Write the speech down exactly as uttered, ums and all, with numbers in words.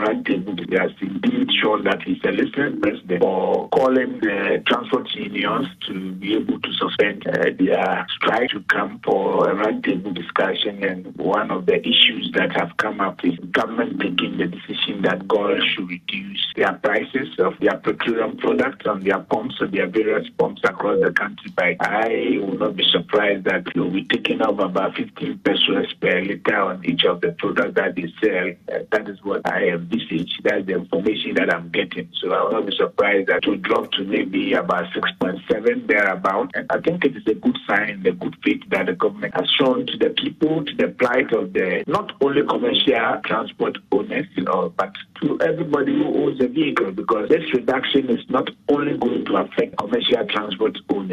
roundtable, he has indeed shown that he's a listening president for calling the transport unions to be able to suspend uh, their strike to come for a roundtable discussion. And one of the issues that have come up is government making the decision that GOIL should reduce their prices of their petroleum products on their pumps, on their various pumps across the country. By I will not be surprised that we'll be taking off about fifteen pesos per liter on each of the products that they sell. Uh, that is what I envisage. That's the information that I'm getting. So I will not be surprised that it will drop to maybe about six point seven thereabout. And I think it is a good sign, the good faith that the government has shown to the people, to the plight of the not only commercial transport owners, you know, but to everybody who owns a vehicle, because this reduction is not only going to affect commercial transport owners.